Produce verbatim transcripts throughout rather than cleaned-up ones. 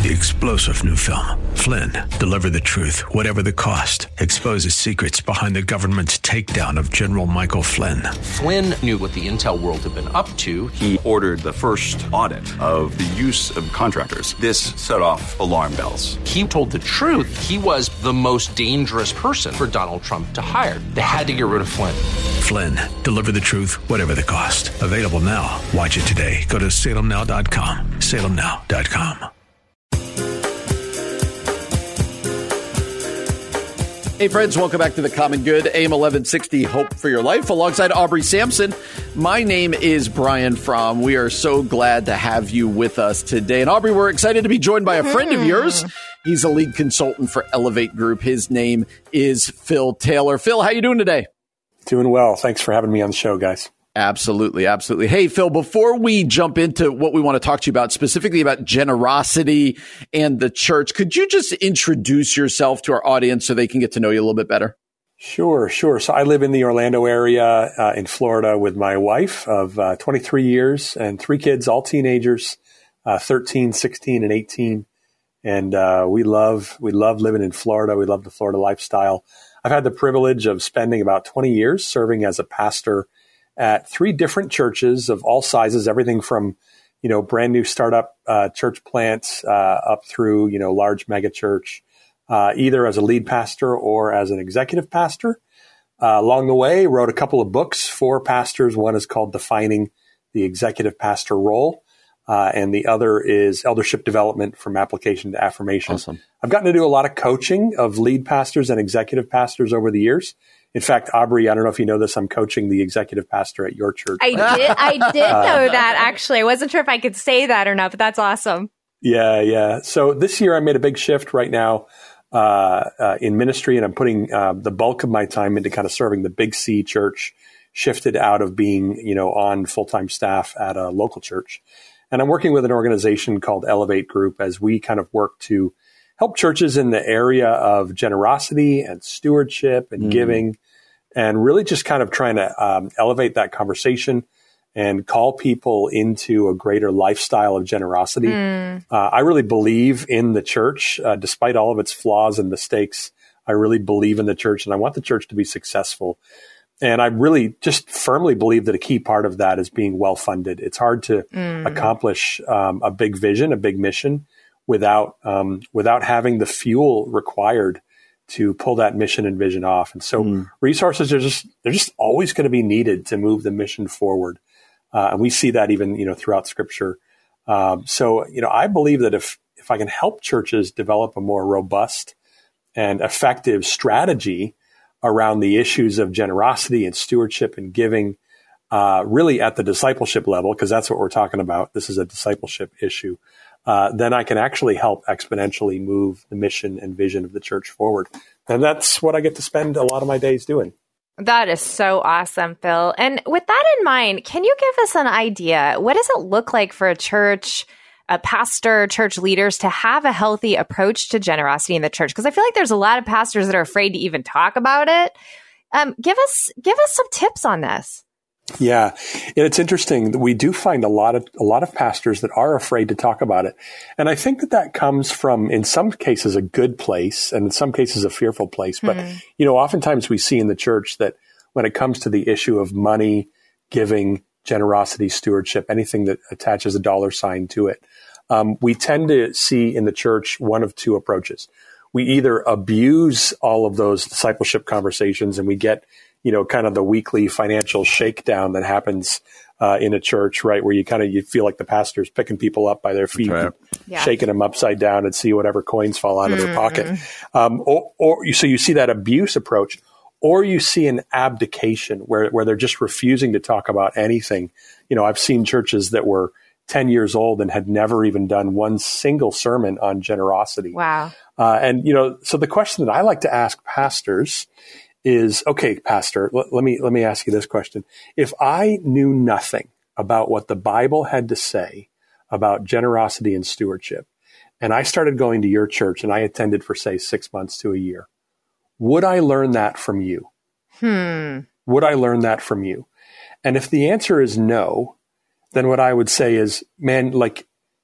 The explosive new film, Flynn, deliver the truth, whatever the cost, exposes secrets behind the government's takedown of General Michael Flynn. Flynn knew what the intel world had been up to. He ordered the first audit of the use of contractors. This set off alarm bells. He told the truth. He was the most dangerous person for Donald Trump to hire. They had to get rid of Flynn. Flynn, deliver the truth, whatever the cost. Available now. Watch it today. Go to salem now dot com. salem now dot com. Hey, friends, welcome back to The Common Good, A M eleven sixty, Hope for Your Life, alongside Aubrey Sampson. My name is Brian Fromm. We are so glad to have you with us today. And Aubrey, we're excited to be joined by a friend of yours. He's a lead consultant for Elevate Group. His name is Phil Taylor. Phil, how you doing today? Doing well. Thanks for having me on the show, guys. Absolutely, absolutely. Hey, Phil, before we jump into what we want to talk to you about, specifically about generosity and the church, could you just introduce yourself to our audience so they can get to know you a little bit better? Sure, sure. So I live in the Orlando area uh, in Florida with my wife of uh, twenty-three years and three kids, all teenagers, uh, thirteen, sixteen, and eighteen. And uh, we love we love living in Florida. We love the Florida lifestyle. I've had the privilege of spending about twenty years serving as a pastor at three different churches of all sizes, everything from, you know, brand new startup uh, church plants uh, up through, you know, large mega church, uh, either as a lead pastor or as an executive pastor. Uh, along the way, wrote a couple of books for pastors. One is called Defining the Executive Pastor Role, uh, and the other is Eldership Development from Application to Affirmation. Awesome. I've gotten to do a lot of coaching of lead pastors and executive pastors over the years. In fact, Aubrey, I don't know if you know this, I'm coaching the executive pastor at your church. I did. I did know that, actually. I wasn't sure if I could say that or not, but that's awesome. Yeah, yeah. So this year I made a big shift right now uh, uh, in ministry, and I'm putting uh, the bulk of my time into kind of serving the Big C church, shifted out of being, you know, on full-time staff at a local church. And I'm working with an organization called Elevate Group as we kind of work to help churches in the area of generosity and stewardship and mm. giving, and really just kind of trying to um, elevate that conversation and call people into a greater lifestyle of generosity. Mm. Uh, I really believe in the church, uh, despite all of its flaws and mistakes. I really believe in the church, and I want the church to be successful. And I really just firmly believe that a key part of that is being well-funded. It's hard to mm. accomplish um, a big vision, a big mission, without um, without having the fuel required to pull that mission and vision off. And so mm. resources are just, they're just always going to be needed to move the mission forward. Uh, and we see that even, you know, throughout Scripture. Um, so, you know, I believe that if if I can help churches develop a more robust and effective strategy around the issues of generosity and stewardship and giving, uh, really at the discipleship level, because that's what we're talking about. This is a discipleship issue. Uh, then I can actually help exponentially move the mission and vision of the church forward. And that's what I get to spend a lot of my days doing. That is so awesome, Phil. And with that in mind, can you give us an idea? What does it look like for a church, a pastor, church leaders to have a healthy approach to generosity in the church? Because I feel like there's a lot of pastors that are afraid to even talk about it. Um, give us give us some tips on this. Yeah, and it's interesting that we do find a lot of a lot of pastors that are afraid to talk about it, and I think that that comes from, in some cases, a good place, and in some cases, a fearful place. But mm. you know, oftentimes we see in the church that when it comes to the issue of money, giving, generosity, stewardship, anything that attaches a dollar sign to it, um, we tend to see in the church one of two approaches. We either abuse all of those discipleship conversations, and we get, you know, kind of the weekly financial shakedown that happens uh, in a church, right? Where you kind of, you feel like the pastor's picking people up by their feet, right, yeah. shaking them upside down and see whatever coins fall out mm. of their pocket. Um, or, or so you see that abuse approach, or you see an abdication where, where they're just refusing to talk about anything. You know, I've seen churches that were ten years old and had never even done one single sermon on generosity. Wow. Uh, and, you know, so the question that I like to ask pastors is, okay, pastor, l- let me let me ask you this question. If I knew nothing about what the Bible had to say about generosity and stewardship, and I started going to your church and I attended for, say, six months to a year, would I learn that from you? Hmm. Would I learn that from you? And if the answer is no, then what I would say is, man, like,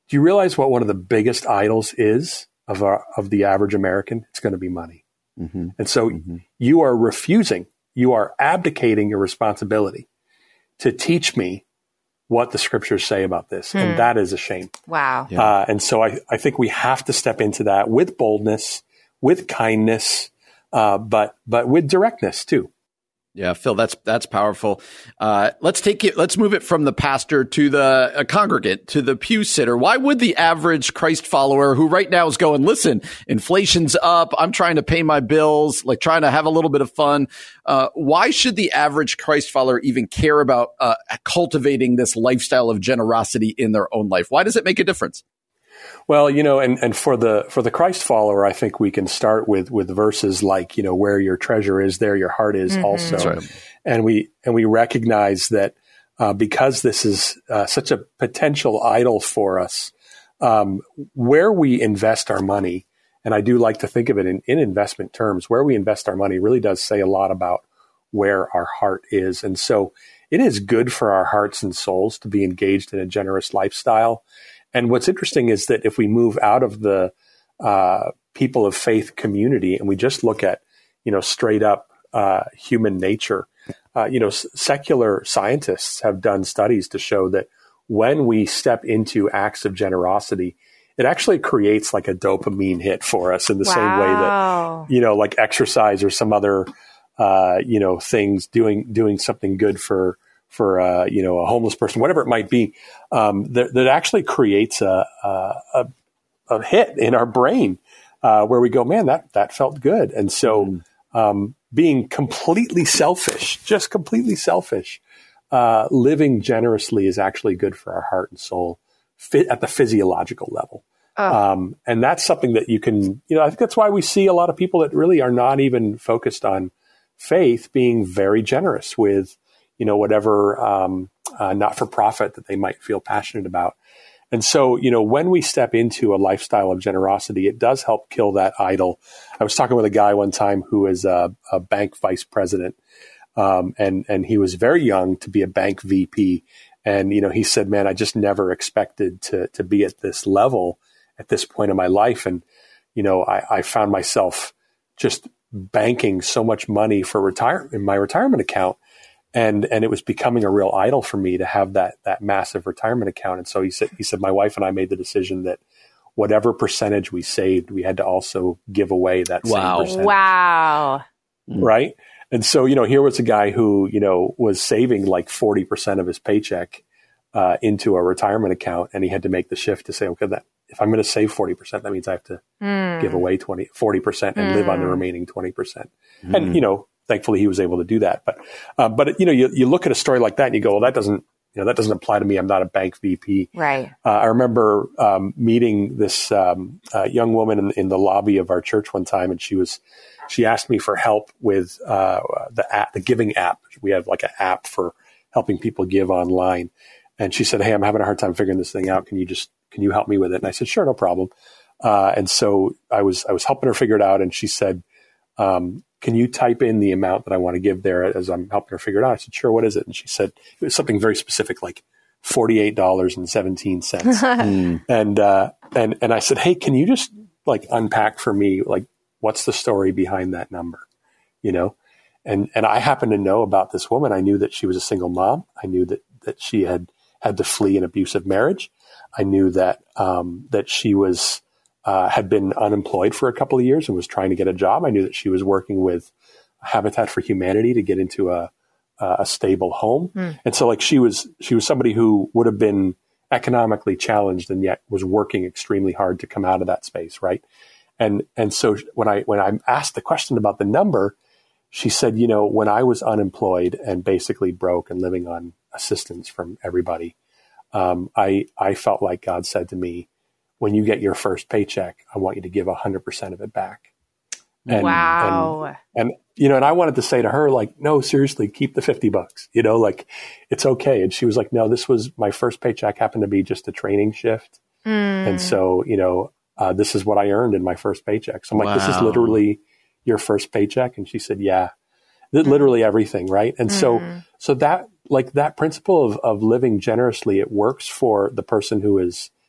Do you realize what one of the biggest idols is of our, of the average American? It's going to be money. Mm-hmm. And so mm-hmm. you are refusing, you are abdicating your responsibility to teach me what the scriptures say about this. Hmm. And that is a shame. Wow. Yeah. Uh, and so I, I think we have to step into that with boldness, with kindness, uh, but, but with directness too. Yeah, Phil, that's that's powerful. Uh, let's take it. Let's move it from the pastor to the uh, congregant to the pew sitter. Why would the average Christ follower, who right now is going, listen, inflation's up, I'm trying to pay my bills, like trying to have a little bit of fun. Uh, why should the average Christ follower even care about uh, cultivating this lifestyle of generosity in their own life? Why does it make a difference? Well, you know, and, and for the for the Christ follower, I think we can start with with verses like, you know, where your treasure is, there your heart is mm-hmm. also. That's right. And we and we recognize that uh, because this is uh, such a potential idol for us, um, where we invest our money, and I do like to think of it in, in investment terms, where we invest our money really does say a lot about where our heart is. And so it is good for our hearts and souls to be engaged in a generous lifestyle. And what's interesting is that if we move out of the uh, people of faith community and we just look at, you know, straight up uh, human nature, uh, you know, s- secular scientists have done studies to show that when we step into acts of generosity, it actually creates like a dopamine hit for us in the wow. same way that, you know, like exercise or some other, uh, you know, things doing doing something good for for, uh, you know, a homeless person, whatever it might be, um, that, that actually creates a, a, a hit in our brain, uh, where we go, man, that, that felt good. And so, um, being completely selfish, just completely selfish, uh, living generously is actually good for our heart and soul fit at the physiological level. Oh. Um, and that's something that you can, you know, I think that's why we see a lot of people that really are not even focused on faith being very generous with, you know, whatever um, uh, not-for-profit that they might feel passionate about. And so, you know, when we step into a lifestyle of generosity, it does help kill that idol. I was talking with a guy one time who is a, a bank vice president, um, and and he was very young to be a bank V P. And, you know, he said, man, I just never expected to to be at this level at this point in my life. And, you know, I, I found myself just banking so much money for retire in my retirement account. And and it was becoming a real idol for me to have that that massive retirement account. And so he said, he said, my wife and I made the decision that whatever percentage we saved, we had to also give away that wow. same percentage. Wow. Right? And so, you know, here was a guy who, you know, was saving like forty percent of his paycheck uh, into a retirement account. And he had to make the shift to say, okay, that if I'm going to save forty percent, that means I have to mm. give away twenty, forty percent and mm. live on the remaining twenty percent. Mm. And, you know, thankfully, he was able to do that. But, uh, but you know, you, you look at a story like that and you go, well, that doesn't, you know, that doesn't apply to me. I'm not a bank V P. Right. Uh, I remember um, meeting this um, uh, young woman in, in the lobby of our church one time, and she was, she asked me for help with uh, the app, the giving app. We have like an app for helping people give online. And she said, hey, I'm having a hard time figuring this thing out. Can you just, can you help me with it? And I said, sure, no problem. Uh, and so I was, I was helping her figure it out. And she said, um, can you type in the amount that I want to give there as I'm helping her figure it out? I said, sure, what is it? And she said, it was something very specific, like forty-eight dollars and seventeen cents. mm. And, uh, and, and I said, hey, can you just like unpack for me, like, what's the story behind that number? You know? And, and I happened to know about this woman. I knew that she was a single mom. I knew that, that she had had to flee an abusive marriage. I knew that, um, that she was, Uh, had been unemployed for a couple of years and was trying to get a job. I knew that she was working with Habitat for Humanity to get into a, a stable home. Mm. And so like she was, she was somebody who would have been economically challenged and yet was working extremely hard to come out of that space. Right. And, and so when I, when I asked the question about the number, she said, you know, when I was unemployed and basically broke and living on assistance from everybody, um, I, I felt like God said to me, when you get your first paycheck, I want you to give one hundred percent of it back. And, wow. And, and, you know, and I wanted to say to her, like, no, seriously, keep the fifty bucks, you know, like it's okay. And she was like, no, this was my first paycheck happened to be just a training shift. Mm. And so, you know, uh, this is what I earned in my first paycheck. So I'm like, wow. This is literally your first paycheck. And she said, yeah, mm. literally everything. Right. And mm. so, so that, like that principle of, of living generously, it works for the person who is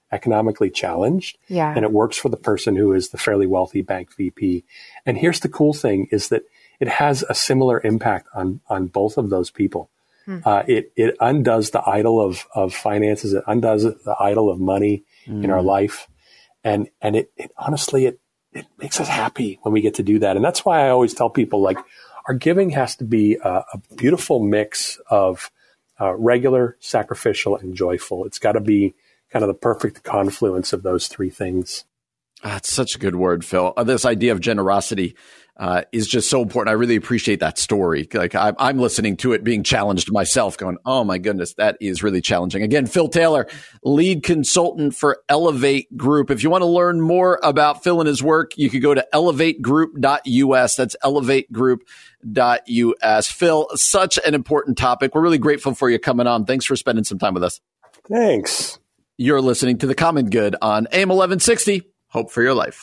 economically challenged. Yeah. And it works for the person who is the fairly wealthy bank V P. And here's the cool thing is that it has a similar impact on, on both of those people. Hmm. Uh, it, it undoes the idol of, of finances. It undoes the idol of money mm. in our life. And, and it, it honestly, it, it makes us happy when we get to do that. And that's why I always tell people, like, our giving has to be a, a beautiful mix of uh, regular, sacrificial, and joyful. It's got to be kind of the perfect confluence of those three things. That's such a good word, Phil. Uh, this idea of generosity uh, is just so important. I really appreciate that story. Like I, I'm listening to it, being challenged myself, going, "Oh my goodness, that is really challenging." Again, Phil Taylor, lead consultant for Elevate Group. If you want to learn more about Phil and his work, you could go to elevate group dot U S. That's elevate group dot U S. Phil, such an important topic. We're really grateful for you coming on. Thanks for spending some time with us. Thanks. You're listening to The Common Good on A M eleven sixty. Hope for your life.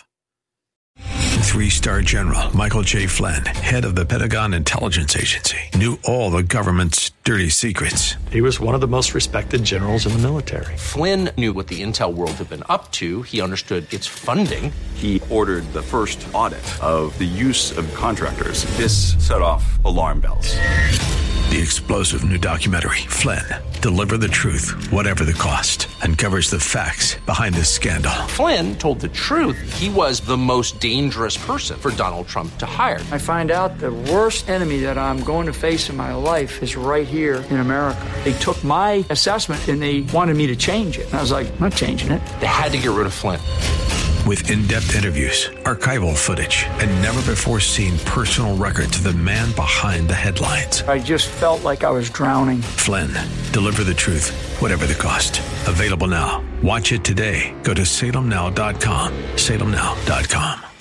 Three-star General Michael J. Flynn, head of the Pentagon Intelligence Agency, knew all the government's dirty secrets. He was one of the most respected generals in the military. Flynn knew what the intel world had been up to. He understood its funding. He ordered the first audit of the use of contractors. This set off alarm bells. The explosive new documentary, Flynn, Deliver the Truth, Whatever the Cost, uncovers the facts behind this scandal. Flynn told the truth. He was the most dangerous person for Donald Trump to hire. I find out the worst enemy that I'm going to face in my life is right here in America. They took my assessment and they wanted me to change it. And I was like, I'm not changing it. They had to get rid of Flynn. With in-depth interviews, archival footage, and never-before-seen personal records of the man behind the headlines. I just felt like I was drowning. Flynn, Deliver the Truth, Whatever the Cost. Available now. Watch it today. Go to salem now dot com. salem now dot com.